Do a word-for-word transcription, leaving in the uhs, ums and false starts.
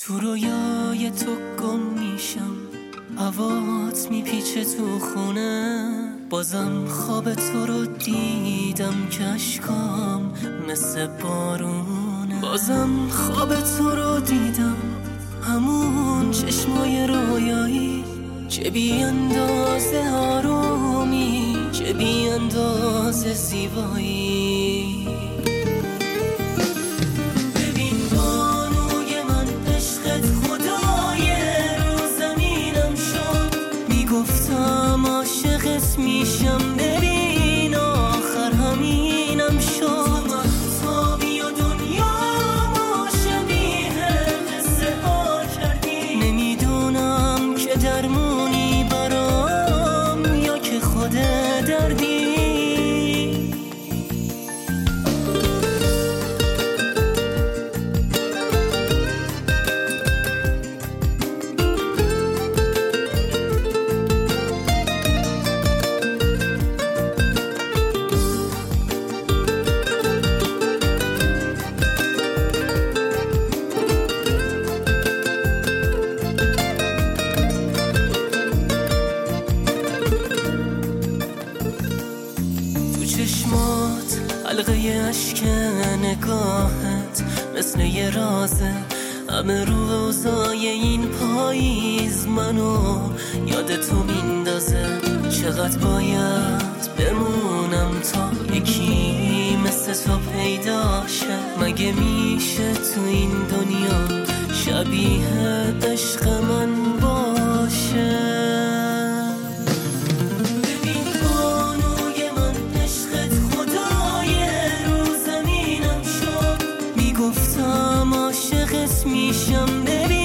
تو رویای تو گم میشم، هوات میپیچه تو خونه. بازم خواب تو رو دیدم که اشکام مثل بارونه. بازم خواب تو رو دیدم، همون چشمای رویایی، چه بی اندازه آرومی، چه بی اندازه زیبایی. ببین بانوی من، عشقت خدای رو زمینم شد. میگفتم عاشقت میشم، ببین آخر همینم شد. محتابی و دنیا ما شبیه قصه ها کردی. نمیدونم که درمونی برام یا که خود دردی. چشمات حلقه اشک نگاهت مثل یه رازه. همه روزای این پاییز منو یاد تو میندازه. چقدر باید بمونم تا یکی مثل تو پیدا شه؟ مگه میشه تو این دنیا شبیه عشق من باشه؟ گفتم عاشقت میشم، ببین